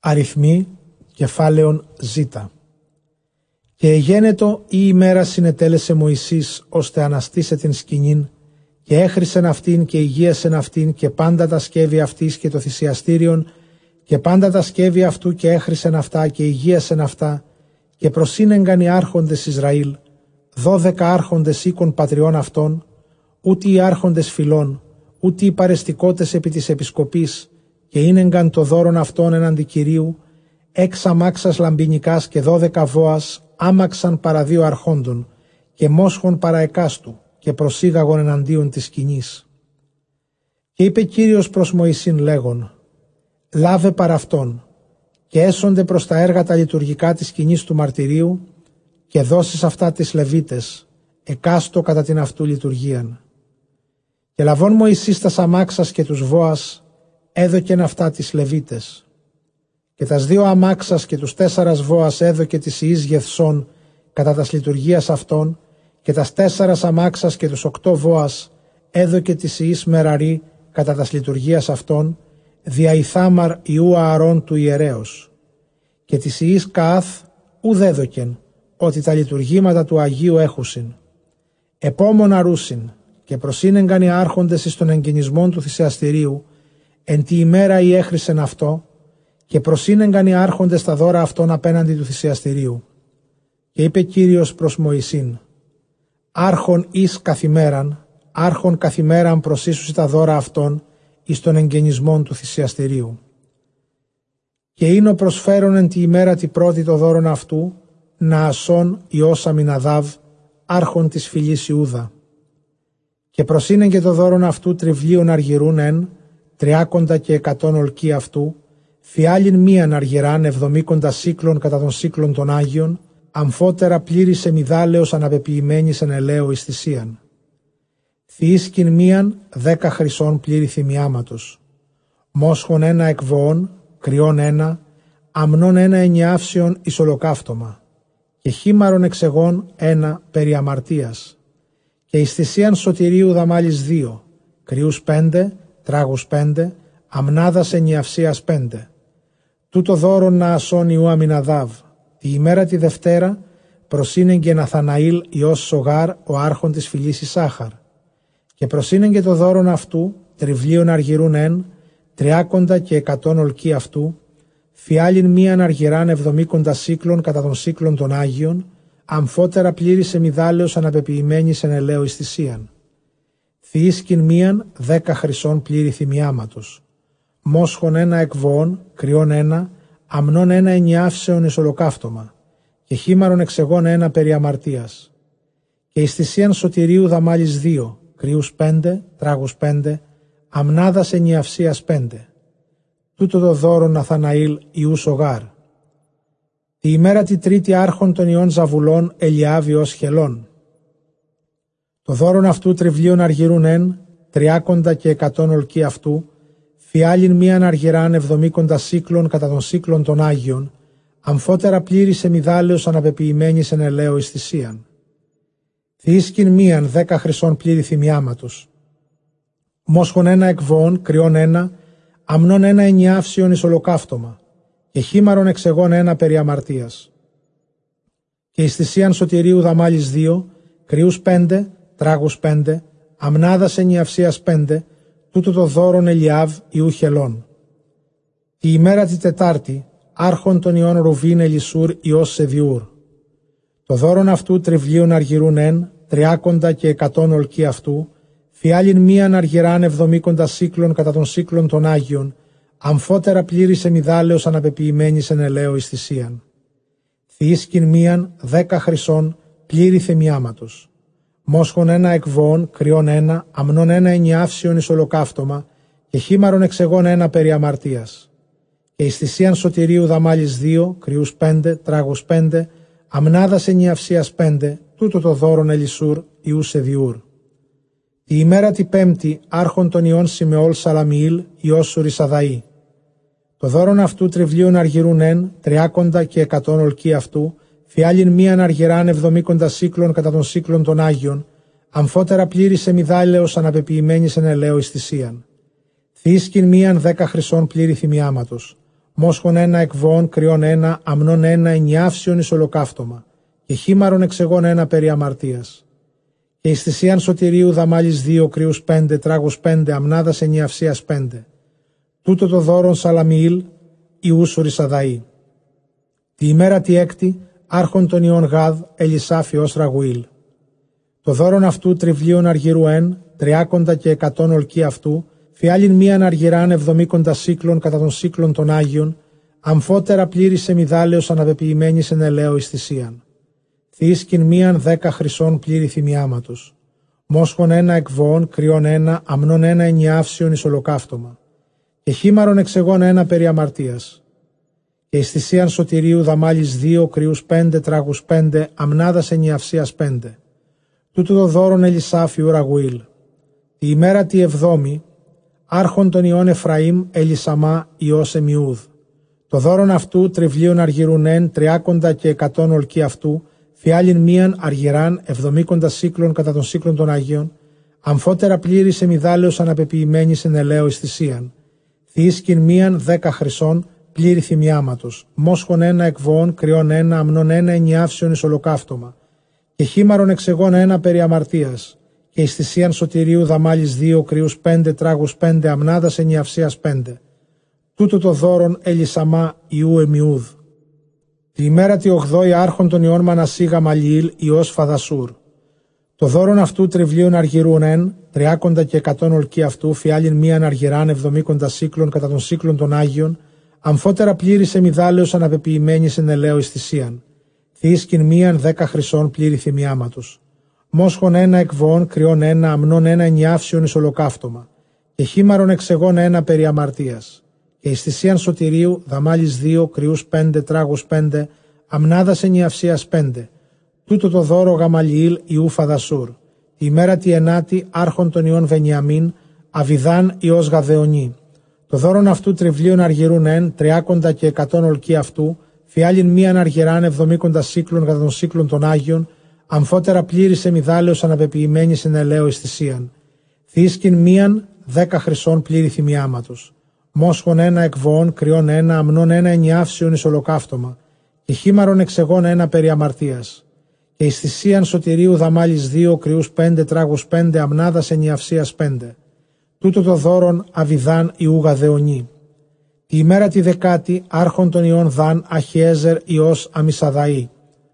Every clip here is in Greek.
Αριθμοί, κεφάλαιον Ζ. Και εγένετο η ημέρα συνετέλεσε Μωυσής, ώστε αναστήσε την σκηνήν, και έχρισεν αυτήν και υγείασεν αυτήν και πάντα τα σκεύη αυτής και το θυσιαστήριον, και πάντα τα σκεύη αυτού και έχρισεν αυτά και υγείασεν αυτά, και προσύνεγκαν οι άρχοντες Ισραήλ, 12 άρχοντες οίκων πατριών αυτών, ούτε οι άρχοντες φυλών, ούτε οι παρεστικότες επί της επισκοπής, και είνεγκαν το δώρον αυτών εναντί Κυρίου, 6 αμάξας λαμπινικάς και 12 βόας, άμαξαν παρά 2 αρχόντων, και μόσχον παρά εκάστου, και προσήγαγον εναντίον της σκηνής. Και είπε Κύριος προς Μωυσήν λέγον, λάβε παρά αυτόν, και έσονται προς τα έργα τα λειτουργικά της σκηνής του μαρτυρίου, και δώσεις αυτά τις Λεβίτες, εκάστο κατά την αυτού λειτουργίαν. Και λαβών Μωυσής τας αμάξας και τους βόας, έδωκεν αυτά τις Λεβίτες. Και τας 2 αμάξας και τους 4 βόας έδωκε της ιής Γεθσών κατά τας λειτουργίας αυτών, και τας 4 αμάξας και τους 8 βόας έδωκε της ιής Μεραρή κατά τας λειτουργίας αυτών, δια Ηθάμαρ ιού Ααρών του ιερέως. Και της ιής Καάθ ουδέδωκεν, ότι τα λειτουργήματα του Αγίου έχουσιν. Επόμονα ρούσιν, και προσύνεγκαν οι άρχοντες εις των εγκαινισμών του θυσιαστηρίου, εν τη ημέρα η έχρισεν αυτό, και προσύνεγκαν οι άρχοντες τα δώρα αυτών απέναντι του θυσιαστηρίου. Και είπε Κύριος προς Μωυσήν, άρχον εις καθημέραν, άρχον καθημέραν προσίσουσι τα δώρα αυτών εις των εγκαινισμών του θυσιαστηρίου. Και είναι προσφέρον εν τη ημέρα τη πρώτη το δώρον αυτού, Ναασών Υιός Αμιναδάβ, άρχον της φυλής Ιούδα. Και προσύνεγγε το δώρον αυτού τριβλίων αργυρούν 30 και 100 ολκή αυτού, φιάλιν μίαν αργυράν 70 σύκλων κατά των σύκλων των Άγιων, αμφότερα πλήρησε μυδάλεως αναπεποιημένης εν ελαίο εις θυσίαν. Θυίσκην μίαν 10 χρυσών πλήρη θυμιάματος, μόσχον 1 εκβοών, κρυών 1, αμνών 1 ενιάυσεων εις ολοκαύτωμα, και χήμαρον εξεγών 1 περί αμαρτίας, και εις θυσίαν σωτηρίου δαμάλης 2, κρυούς 5, τράγους 5, αμνάδας ενιαυσίας 5. Τούτο δώρον Ναασών Ιού Αμιναδάβ. Τη ημέρα τη Δευτέρα προσύνεγγε Ναθαναήλ Υιός Σογάρ, ο άρχον της φυλής Ισάχαρ. Και προσύνεγγε το δώρον αυτού τριβλίων αργυρούν 30 και 100 ολκή αυτού, φιάλιν μίαν αργυράν 70 σύκλων κατά των σύκλων των Άγιων, αμφότερα πλήρησε μυδάλεως αναπεποιημένης εν ελαίο εις θυσίαν. Θυίσκην μίαν 10 χρυσών πλήρη θυμιάματος, μόσχον 1 εκβοών, κρυών 1, αμνών 1 ενιάυσεων εις ολοκαύτωμα, και χήμαρον εξεγών 1 περί αμαρτίας. Και εις θυσίαν σωτηρίου δαμάλης 2, κρυούς 5, τράγους 5, αμνάδας ενιαυσίας 5. Τούτο το δώρον Ναθαναήλ Ιού Σογάρ. Τη ημέρα τη τρίτη άρχον των ιών Ζαβουλών Ελιάβ Υιός Χελών. Το δώρον αυτού τριβλίων αργυρούν 30 και 100 ολκή αυτού, φιάλιν μίαν αργυράν 70 σύκλων κατά των σύκλων των Άγιων, αμφότερα πλήρησε μυδάλεως αναπεποιημένης εν ελαίο εις θυσίαν. Θυίσκην μίαν 10 χρυσών πλήρη θυμιάματος, μόσχον 1 εκβοών, κρυών 1, αμνών 1 ενιάυσεων εις ολοκαύτωμα, και χήμαρον εξεγών 1 περί αμαρτίας. Και εις θυσίαν σωτηρίου δαμάλης 2, κρυούς 5, τράγους 5, αμνάδας ενιαυσίας 5, τούτο το δώρον Ελιάβ Ιού Χελών. Τη ημέρα τη Τετάρτη, άρχον των ιών Ρουβίν Ελισούρ Υιός Σεδιούρ. Το δώρον αυτού τριβλίων αργυρούν 30 και 100 ολκή αυτού, φιάλιν μίαν αργυράν 70 σύκλων κατά των σύκλων των Άγιων, αμφότερα πλήρησε μυδάλεως αναπεποιημένης εν ελαίο εις θυσίαν. Θυίσκην μίαν 10 χρυσών πλήρη θυμιάματος, μόσχον 1 εκβοών, κρυών 1, αμνών 1 ενιάυσεων εις ολοκαύτωμα, και χήμαρον εξεγών 1 περί αμαρτίας. Και εις θυσίαν σωτηρίου δαμάλης 2, κρυούς 5, τράγους 5, αμνάδας ενιαυσίας 5, τούτο το δώρον Ελισούρ Ιού Σεδιούρ. Τη ημέρα τη πέμπτη άρχον των ιών Σιμεόλ Σαλαμιήλ Υιός Σουρισαδαή. Το δώρον αυτού τριβλίων αργυρούν 30 και 100 ολκή αυτού, φιάλιν μίαν αργυράν 70 σύκλων κατά των σύκλων των Άγιων, αμφότερα πλήρησε μυδάλεως αναπεποιημένης εν ελαίο εις θυσίαν. Θυίσκην μίαν 10 χρυσών πλήρη θυμιάματος, μόσχον 1 εκβοών κρυών 1, αμνών 1 ενιάυσιον εις ολοκαύτωμα, και χήμαρον εξεγών 1 περί αμαρτίας. Και εις θυσίαν σωτηρίου δαμάλης 2 κρυούς 5, τράγους 5, αμνάδας ενιαυσίας 5. Τούτο το δώρον Σαλαμιήλ, Ιούς Ρισαδαή. Τη ημέρα τη έκτη, άρχον των ιών Γάδ, Ελισάφ Υιός Ραγουήλ. Το δώρον αυτού τριβλίων αργυρού 30 και 100 ολκή αυτού, φιάλιν μίαν αργυράν 70 σύκλων κατά των σύκλων των Άγιων, αμφότερα πλήρησε μηδάλεως αναβεποιημένης εν ελαίο εις θυσίαν. Θύσκην μίαν 10 χρυσών πλήρη θυμιάματος. Μόσχον 1 εκβοών κρυών 1, αμνών 1 ενιάυσιον εις ολοκαύτωμα. Και χήμαρον εξεγών 1 περί αμαρτίας. Και εις θυσίαν σωτηρίου δαμάλης 2 κρυούς 5, τράγους 5, αμνάδας ενιαυσίας 5. Τούτο το δώρον Ελισάφ Υιού Ραγουήλ. Τη ημέρα τη εβδόμη, άρχον των ιών Εφραήμ, Ελισαμά Υιός Εμιούδ. Το δώρον αυτού τριβλίων αργυρούν 30 και 100 ολκή αυτού, φιάλιν μίαν αργυράν 70 σύκλων κατά των σύκλων των Αγίων, αμφότερα πλήρησε μηδάλεως αναπεποιημένης εν ελαίο εις θυσίαν. Θύσκην μίαν 10 χρυσών πλήρη θυμιάματος, μόσχον 1 εκβοών κρυών 1, αμνών 1 ενιάυσιον εις ολοκαύτωμα, και χήμαρον εξεγών 1 περί αμαρτίας, και εις θυσίαν σωτηρίου δαμάλης 2 κρυούς 5, τράγους 5, αμνάδας ενιαυσίας 5. Τούτο το δώρον Ελισαμά Υιού Εμιούδ. Τη ημέρα τη 8η άρχον των ιών Μανασί Γαμαλιήλ Υιός Φαδασούρ. Το δώρον αυτού τριβλίων αργυρούν 30 και 100 ολκή αυτού, φιάλιν μίαν αργυράν 70 σύκλων κατά των σύκλων των Άγιων, αμφότερα πλήρησε μηδάλεως αναπεποιημένης εν ελαίο εις θυσίαν. Θύσκην μίαν 10 χρυσών πλήρη θυμιάματος. Μόσχον 1 εκβοών κρυών 1, αμνών 1 ενιάυσιον εις ολοκαύτωμα, και χήμαρον εξεγών 1 περί αμαρτίας. Και εις θυσίαν σωτηρίου δαμάλης 2 κρυούς 5, τράγους 5, αμνάδας ενιαυσίας 5. Τούτο το δώρο Γαμαλιήλ Υιού Φαδασούρ. Τη ημέρα τη 9η άρχον των ιών Βενιαμίν, Αβιδάν Υιός Γαδεωνή. Το δώρον αυτού τριβλίων αργυρούν 30 και 100 ολκή αυτού, φιάλιν μίαν αργυράν 70 σύκλων κατά των σύκλων των Άγιων, αμφότερα πλήρησε μηδάλεως αναπεποιημένης εν ελαίο εις θυσίαν. Θύσκην μίαν 10 χρυσών πλήρη θυμιάματος. Μόσχον 1 εκβοών κρυών 1, αμνών 1 ενιάυσιον εις ολοκαύτωμα, και χήμαρον εξεγών 1 περί αμαρτίας. Και εις θυσίαν σωτηρίου δαμάλης 2 κρυούς 5, τράγους 5, αμνάδας ενιαυσίας 5. Τούτο το δώρον Αβιδάν Υιού Γαδεωνή. Τη ημέρα τη 10η άρχον των ιών Δάν Αχιέζερ Υιός Αμισαδαή.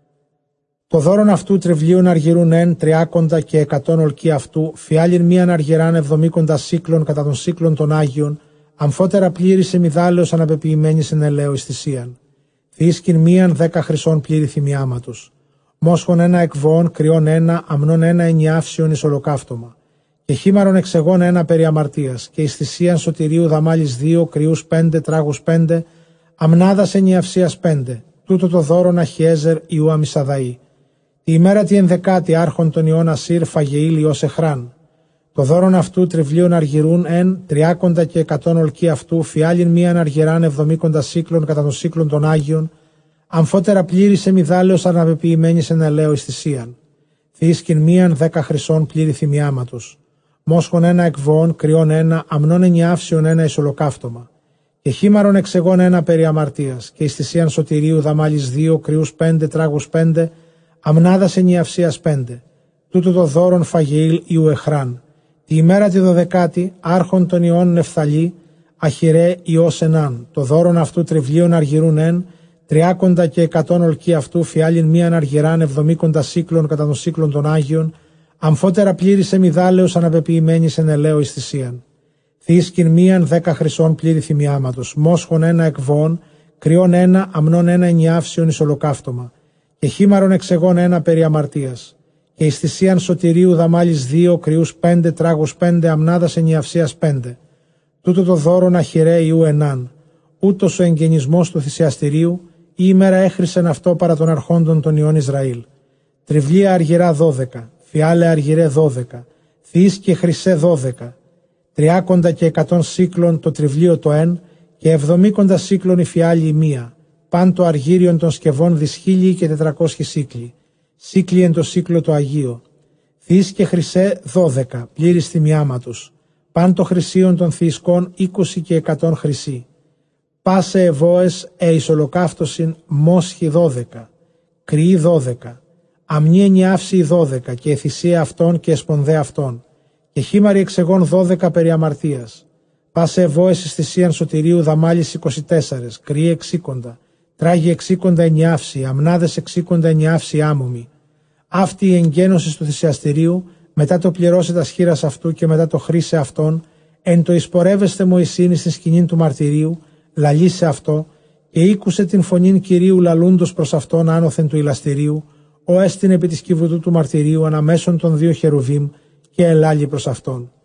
Το δώρον αυτού τριβλίων αργυρούν 30 και 100 ολκή αυτού, φιάλιν μίαν αργυράν 70 σύκλων κατά των σύκλων των Άγιων, αμφότερα πλήρησε μηδάλεως αναπεποιημένης εν ελαίο εις θυσίαν. Θύσκην μίαν 10 χρυσών πλήρη θυμιάματος. Μόσχον 1 εκβοών κρυών 1, αμνών 1 ενιάυσιον εις ολοκαύτωμα. Και χήμαρον εξεγών 1 περί αμαρτίας, και εις θυσίαν σωτηρίου δαμάλης 2 κρυούς 5, τράγους 5, αμνάδας ενιαυσίας 5. Τούτο το δώρον Αχιέζερ Υιού Αμισαδαή. Τη ημέρα τη 11η άρχον των ιών Ασύρ Φαγεήλ Υιός Εχράν. Το δώρον αυτού τριβλίων αργυρούν 30 και 100 ολκή αυτού, φιάλιν μίαν αργυράν 70 σύκλων κατά των σύκλων των Άγιων, αμφότερα πλήρησε μηδάλεως αναπεποιημένης εν ελαίο εις θυσίαν. Θύσκην μίαν 10 χρυσών πλήρη θυμιάματος. Μόσχον 1 εκβοών κρυών 1, αμνών ενιάυσιον 1 εις ολοκαύτωμα. Και χήμαρον εξεγών 1 περί αμαρτίας, και εις θυσίαν σωτηρίου δαμάλης 2 κρυούς 5, τράγους 5, αμνάδας ενιαυσίας 5. Τούτο το δώρον Φαγεήλ Υιού Εχράν. Τη ημέρα τη 12η άρχον των ιών Νεφθαλή Αχιρέ Υιός Ενάν. Το δώρον αυτού τριβλίων αργυρούν 30 και 100 ολκή αυτού, φιάλιν μίαν αργυράν 70 σύκλων κατά των σύκλων των Άγιων, αμφότερα πλήρησε μηδάλεως αναπεποιημένης εν ελαίο εις θυσίαν. Θύσκην μίαν 10 χρυσών πλήρη θυμιάματος. Μόσχον 1 εκβοών κρυών 1, αμνών 1 ενιάυσιον εις ολοκαύτωμα. Και χήμαρον εξεγών 1 περί αμαρτίας. Και εις θυσίαν σωτηρίου δαμάλης 2 κρυούς 5, τράγους 5, αμνάδας ενιαυσίας 5. Τούτο το δώρον Αχιρέ Υιού Ενάν. Ούτως ο εγγενισμός του θυσιαστηρίου, η ημέρα έχρισεν αυτό παρά των αρχόντων των ιών Ισραήλ. Τριβλία αργυρά 12, φιάλε αργυρέ 12, θείς και χρυσέ 12, 30 και 100 σύκλων το τριβλίο το 1 και 70 σύκλων η φιάλη η μία. Παν το αργύριον των σκευών δυσχίλιοι και 400 σύκλοι. Σύκλοι εν το σύκλο το Αγίο. Θείς και χρυσέ 12, πλήρης θυμιάματος. Παν το χρυσίον των θυσκών 20 και 100 χρυσή. πάσε ευώες εις ολοκαύτωσιν μόσχη 12, κρυή 12, αμνή ενιάυση 12 και θυσία αυτών και εσπονδέ αυτών, και χήμαρη εξεγών 12 περί αμαρτίας. Πάσε ευώες εις θυσίαν σωτηρίου δαμάλης 24, κρυή 60, τράγη 60 ενιάυση, αμνάδες 60 ενιάυση άμωμη. Αυτή η εγκαίνωση του θυσιαστηρίου, μετά το πληρώσει τα σχήρας αυτού και μετά το χρήσε αυτόν, εν το εισπορεύεστε Μωυσήν στην σκηνήν του μαρτυρίου, λαλήσε αυτό, και ήκουσε την φωνήν Κυρίου λαλούντος προς αυτόν άνωθεν του ηλαστηρίου, ο έστιν επί της κυβωτού του μαρτυρίου αναμέσων των δύο χερουβίμ, και ελάλει προς αυτόν.